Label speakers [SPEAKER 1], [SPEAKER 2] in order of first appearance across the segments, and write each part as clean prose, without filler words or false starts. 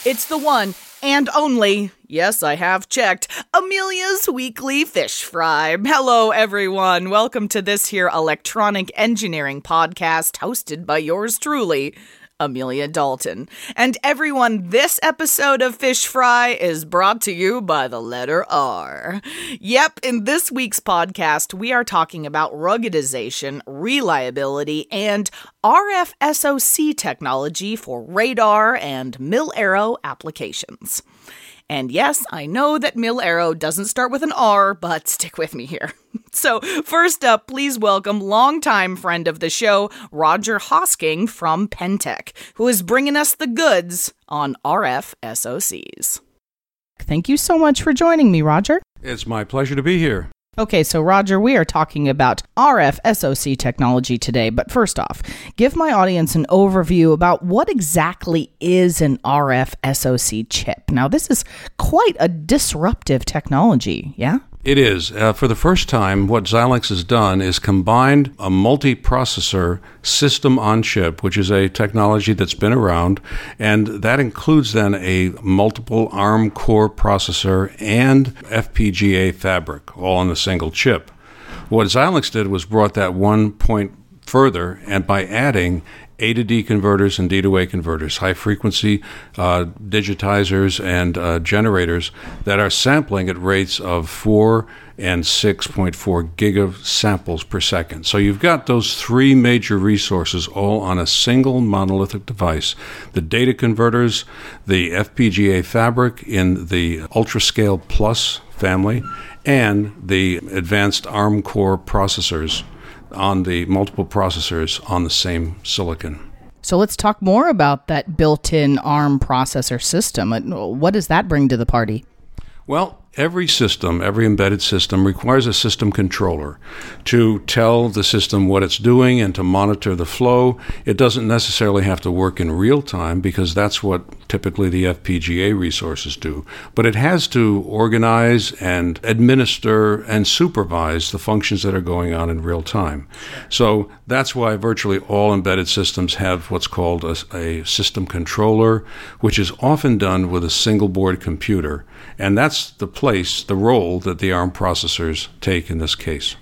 [SPEAKER 1] It's the one and only, yes, I have checked, Amelia's Weekly Fish Fry. Hello, everyone. Welcome to this here electronic engineering podcast hosted by yours truly, Amelia Dalton. And everyone, this episode of Fish Fry is brought to you by the letter R. Yep, in this week's podcast, we are talking about ruggedization, reliability, and RF SoC technology for radar and mil-aero applications. And yes, I know that mil-aero doesn't start with an R, but stick with me here. So first up, please welcome longtime friend of the show, Roger Hosking from Pentec, who is bringing us the goods on RF SoCs. Thank you so much for joining me, Roger.
[SPEAKER 2] It's my pleasure to be here.
[SPEAKER 1] Okay, so Roger, we are talking about RF SoC technology today, but first off, give my audience an overview about what exactly is an RF SoC chip. Now, this is quite a disruptive technology, yeah?
[SPEAKER 2] It is. For the first time, what Xilinx has done is combined a multi-processor system on chip, which is a technology that's been around, and that includes then a multiple ARM core processor and FPGA fabric, all on a single chip. What Xilinx did was brought that one point further, and by adding A to D converters and D to A converters, high-frequency digitizers and generators that are sampling at rates of 4 and 6.4 gigasamples per second. So you've got those three major resources all on a single monolithic device. The data converters, the FPGA fabric in the UltraScale Plus family, and the advanced ARM core processors on the multiple processors on the same silicon.
[SPEAKER 1] So let's talk more about that built-in ARM processor system. What does that bring to the party?
[SPEAKER 2] Well, every system, every embedded system requires a system controller to tell the system what it's doing and to monitor the flow. It doesn't necessarily have to work in real time because that's what typically the FPGA resources do. But it has to organize and administer and supervise the functions that are going on in real time. So that's why virtually all embedded systems have what's called a system controller, which is often done with a single board computer. And that's the role that the ARM processors take in this case.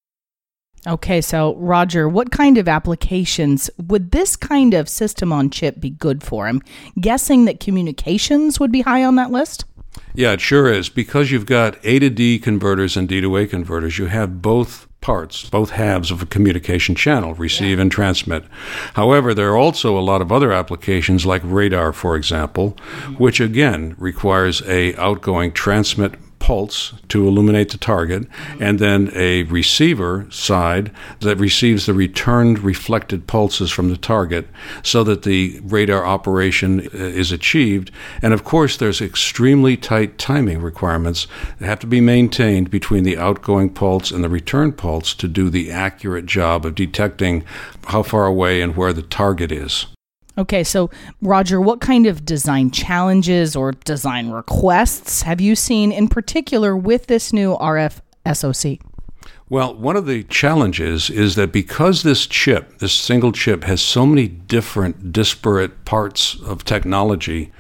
[SPEAKER 1] Okay, so Roger, what kind of applications would this kind of system on chip be good for? I'm guessing that communications would be high on that list?
[SPEAKER 2] Yeah, it sure is. Because you've got A to D converters and D to A converters, you have both parts, both halves of a communication channel, receive and transmit. However, there are also a lot of other applications like radar, for example, which again requires a outgoing transmit pulse to illuminate the target, and then a receiver side that receives the returned reflected pulses from the target so that the radar operation is achieved. And of course, there's extremely tight timing requirements that have to be maintained between the outgoing pulse and the return pulse to do the accurate job of detecting how far away and where the target is.
[SPEAKER 1] Okay, so Roger, what kind of design challenges or design requests have you seen in particular with this new RF SoC?
[SPEAKER 2] Well, one of the challenges is that because this single chip, has so many different disparate parts of technology,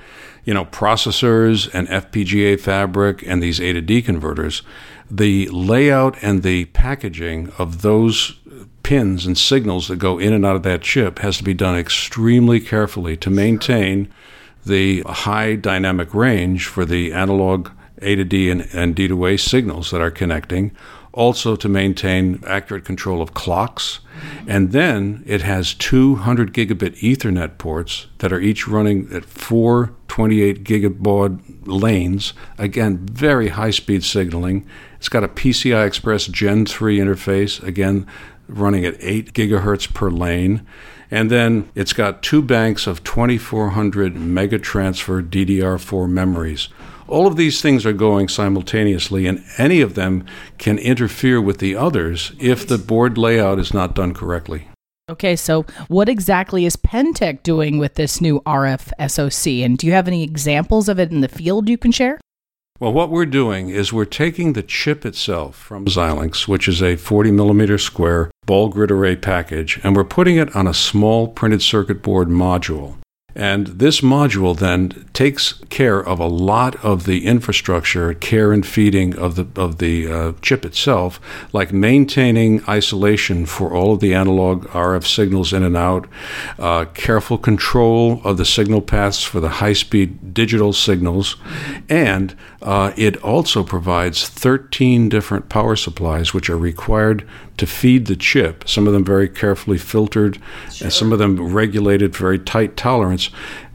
[SPEAKER 2] processors and FPGA fabric and these A to D converters, the layout and the packaging of those pins and signals that go in and out of that chip has to be done extremely carefully to maintain the high dynamic range for the analog A to D and D to A signals that are connecting, also to maintain accurate control of clocks. And then it has 200 gigabit Ethernet ports that are each running at 4 28 gigabaud lanes. Again, very high-speed signaling. It's got a PCI Express Gen 3 interface, again, running at 8 gigahertz per lane. And then it's got two banks of 2400 megatransfer DDR4 memories. All of these things are going simultaneously, and any of them can interfere with the others if the board layout is not done correctly.
[SPEAKER 1] Okay, so what exactly is Pentec doing with this new RF SoC? And do you have any examples of it in the field you can share?
[SPEAKER 2] Well, what we're doing is we're taking the chip itself from Xilinx, which is a 40 millimeter square ball grid array package, and we're putting it on a small printed circuit board module. And this module then takes care of a lot of the infrastructure, care and feeding of the chip itself, like maintaining isolation for all of the analog RF signals in and out, careful control of the signal paths for the high-speed digital signals, and it also provides 13 different power supplies which are required to feed the chip, some of them very carefully filtered, and some of them regulated very tight tolerance,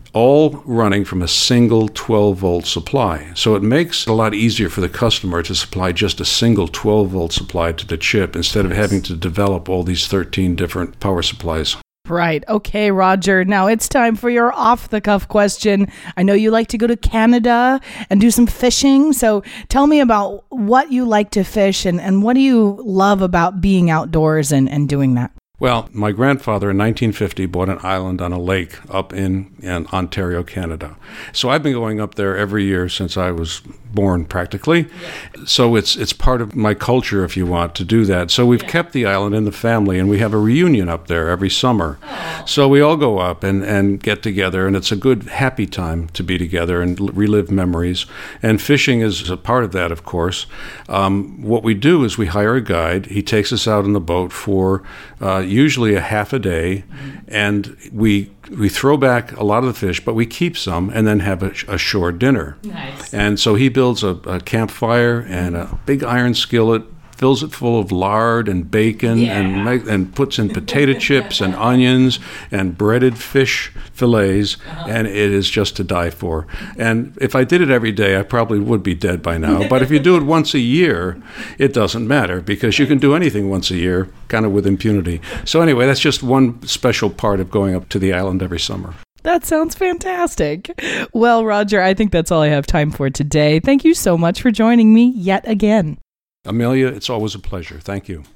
[SPEAKER 2] all running from a single 12-volt supply. So it makes it a lot easier for the customer to supply just a single 12-volt supply to the chip instead of having to develop all these 13 different power supplies.
[SPEAKER 1] Right. Okay, Roger. Now it's time for your off-the-cuff question. I know you like to go to Canada and do some fishing. So tell me about what you like to fish and what do you love about being outdoors and doing that?
[SPEAKER 2] Well, my grandfather in 1950 bought an island on a lake up in Ontario, Canada. So I've been going up there every year since I was born, practically. Yeah. So it's part of my culture, if you want, to do that. So we've kept the island in the family, and we have a reunion up there every summer. Aww. So we all go up and get together, and it's a good, happy time to be together and relive memories. And fishing is a part of that, of course. What we do is we hire a guide. He takes us out on the boat for usually a half a day, and we throw back a lot of the fish, but we keep some and then have a shore dinner. Nice. And so he builds a campfire and a big iron skillet, fills it full of lard and bacon, and puts in potato chips and onions and breaded fish fillets, and it is just to die for. And if I did it every day, I probably would be dead by now. But if you do it once a year, it doesn't matter, because you can do anything once a year, kind of with impunity. So anyway, that's just one special part of going up to the island every summer.
[SPEAKER 1] That sounds fantastic. Well, Roger, I think that's all I have time for today. Thank you so much for joining me yet again.
[SPEAKER 2] Amelia, it's always a pleasure. Thank you.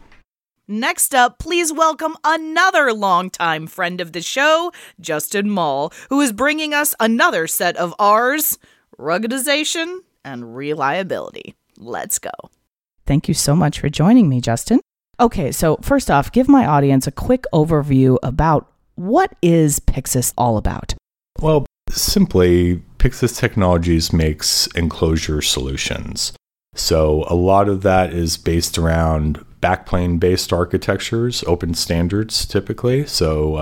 [SPEAKER 1] Next up, please welcome another longtime friend of the show, Justin Mull, who is bringing us another set of R's, ruggedization and reliability. Let's go. Thank you so much for joining me, Justin. Okay, so first off, give my audience a quick overview about what is Pyxis all about?
[SPEAKER 3] Well, simply, Pyxis Technologies makes enclosure solutions. So a lot of that is based around backplane-based architectures, open standards typically. So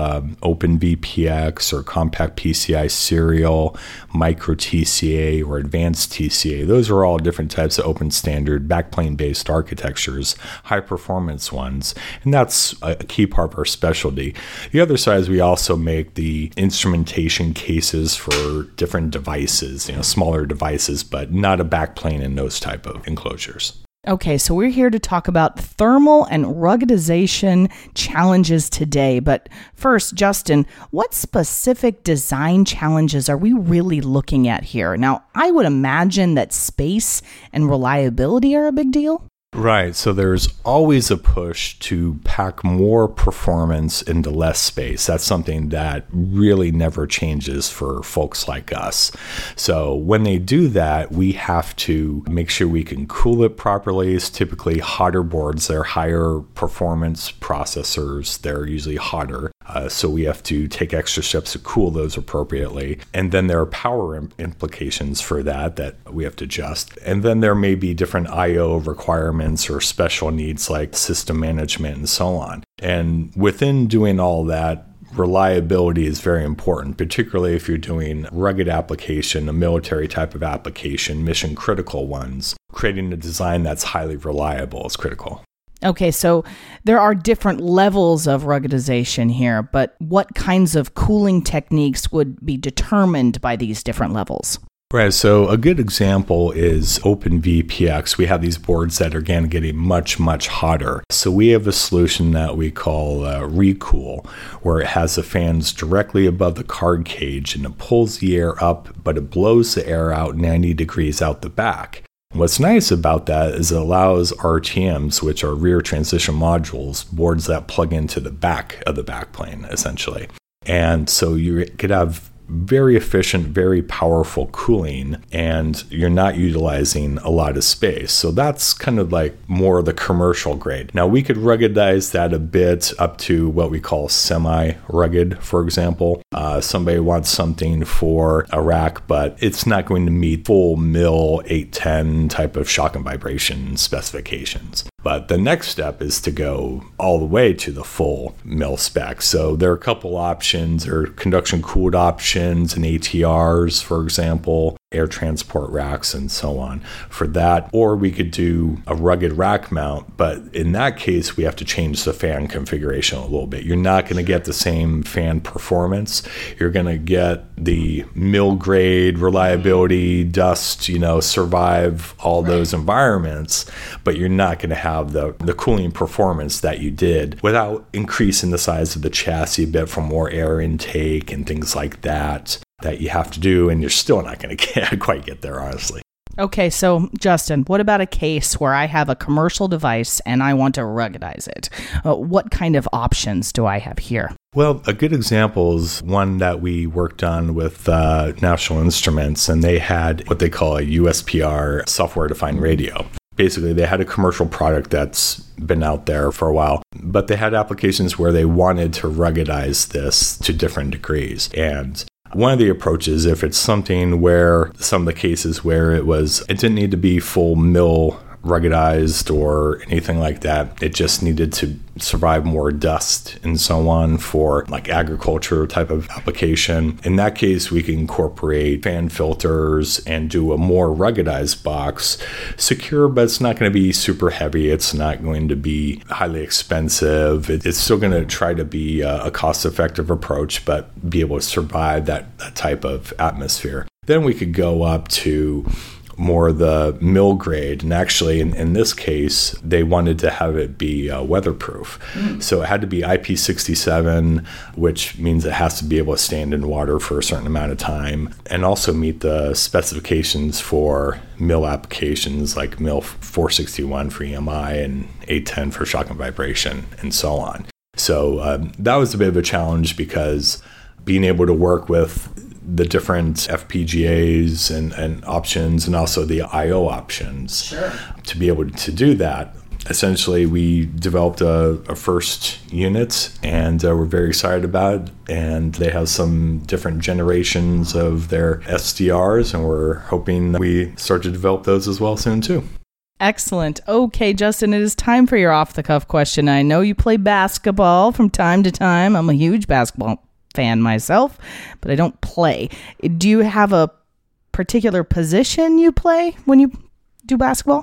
[SPEAKER 3] OpenVPX or Compact PCI Serial, Micro TCA or Advanced TCA. Those are all different types of open standard backplane-based architectures, high-performance ones. And that's a key part of our specialty. The other side is we also make the instrumentation cases for different devices, smaller devices, but not a backplane in those type of enclosures.
[SPEAKER 1] Okay, so we're here to talk about thermal and ruggedization challenges today. But first, Justin, what specific design challenges are we really looking at here? Now, I would imagine that space and reliability are a big deal.
[SPEAKER 3] Right. So there's always a push to pack more performance into less space. That's something that really never changes for folks like us. So when they do that, we have to make sure we can cool it properly. It's typically hotter boards. They're higher performance processors. They're usually hotter. So we have to take extra steps to cool those appropriately. And then there are power implications for that we have to adjust. And then there may be different I/O requirements or special needs like system management and so on. And within doing all that, reliability is very important, particularly if you're doing rugged application, a military type of application, mission critical ones. Creating a design that's highly reliable is critical.
[SPEAKER 1] Okay, so there are different levels of ruggedization here, but what kinds of cooling techniques would be determined by these different levels?
[SPEAKER 3] Right, so a good example is OpenVPX. We have these boards that are again getting much, much hotter. So we have a solution that we call Recool, where it has the fans directly above the card cage and it pulls the air up, but it blows the air out 90 degrees out the back. What's nice about that is it allows RTMs, which are rear transition modules, boards that plug into the back of the backplane, essentially. And so you could have very efficient, very powerful cooling, and you're not utilizing a lot of space. So that's kind of like more the commercial grade. Now we could ruggedize that a bit up to what we call semi-rugged, for example. Somebody wants something for a rack, but it's not going to meet full MIL 810 type of shock and vibration specifications. But the next step is to go all the way to the full MIL spec. So there are a couple options, or conduction cooled options and ATRs, for example, air transport racks and so on for that. Or we could do a rugged rack mount, but in that case, we have to change the fan configuration a little bit. You're not going to get the same fan performance. You're going to get the MIL grade reliability, dust, survive all those environments, but you're not going to have the cooling performance that you did without increasing the size of the chassis a bit for more air intake and things like that you have to do, and you're still not going to quite get there, honestly.
[SPEAKER 1] Okay, so Justin, what about a case where I have a commercial device and I want to ruggedize it? What kind of options do I have here?
[SPEAKER 3] Well, a good example is one that we worked on with National Instruments, and they had what they call a USPR software-defined radio. Basically, they had a commercial product that's been out there for a while, but they had applications where they wanted to ruggedize this to different degrees. And one of the approaches, if it's something where some of the cases where it didn't need to be full MIL ruggedized or anything like that. It just needed to survive more dust and so on for like agriculture type of application. In that case, we can incorporate fan filters and do a more ruggedized box. Secure, but it's not going to be super heavy. It's not going to be highly expensive. It's still going to try to be a cost-effective approach, but be able to survive that type of atmosphere. Then we could go up to more the MIL grade. And actually, in this case, they wanted to have it be weatherproof. So it had to be IP67, which means it has to be able to stand in water for a certain amount of time, and also meet the specifications for MIL applications like MIL 461 for EMI and 810 for shock and vibration, and so on. So that was a bit of a challenge, because being able to work with the different FPGAs and options, and also the I/O options,
[SPEAKER 1] sure,
[SPEAKER 3] to be able to do that. Essentially, we developed a first unit, and we're very excited about it. And they have some different generations of their SDRs, and we're hoping that we start to develop those as well soon too.
[SPEAKER 1] Excellent. Okay, Justin, it is time for your off-the-cuff question. I know you play basketball from time to time. I'm a huge basketball fan myself, but I don't play. Do you have a particular position you play when you do basketball?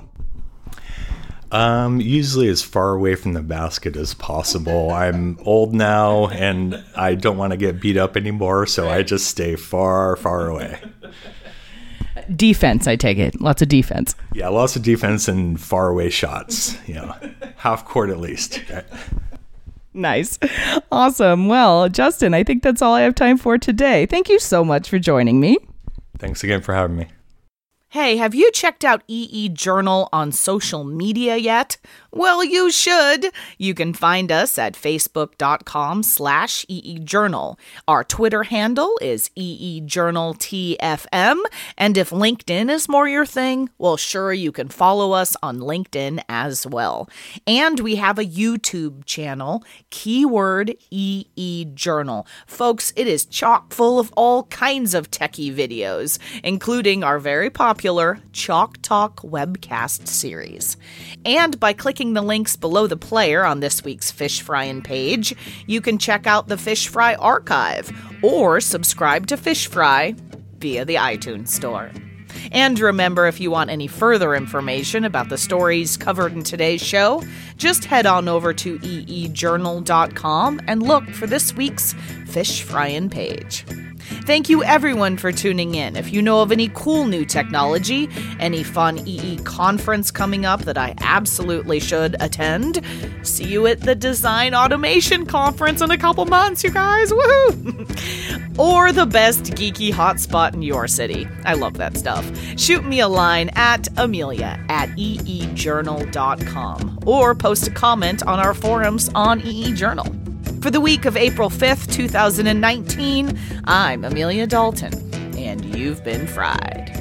[SPEAKER 3] Usually as far away from the basket as possible. I'm old now, and I don't want to get beat up anymore, so I just stay far, far away.
[SPEAKER 1] Defense, I take it. Lots of defense.
[SPEAKER 3] Yeah, lots of defense and far away shots. Half court at least.
[SPEAKER 1] Nice. Awesome. Well, Justin, I think that's all I have time for today. Thank you so much for joining me.
[SPEAKER 3] Thanks again for having me.
[SPEAKER 1] Hey, have you checked out EE Journal on social media yet? Well, you should. You can find us at facebook.com/EE Journal. Our Twitter handle is EE Journal TFM. And if LinkedIn is more your thing, well, sure, you can follow us on LinkedIn as well. And we have a YouTube channel, keyword EE Journal. Folks, it is chock full of all kinds of techie videos, including our very popular Chalk Talk webcast series. And by clicking the links below the player on this week's Fish Fryin' page, you can check out the Fish Fry archive or subscribe to Fish Fry via the iTunes Store. And remember, if you want any further information about the stories covered in today's show, just head on over to eejournal.com and look for this week's Fish Fryin' page. Thank you everyone for tuning in. If you know of any cool new technology, any fun EE conference coming up that I absolutely should attend, see you at the Design Automation Conference in a couple months, you guys. Woohoo! Or the best geeky hotspot in your city. I love that stuff. Shoot me a line at amelia@eejournal.com or post a comment on our forums on EE Journal. For the week of April 5th, 2019, I'm Amelia Dalton, and you've been fried.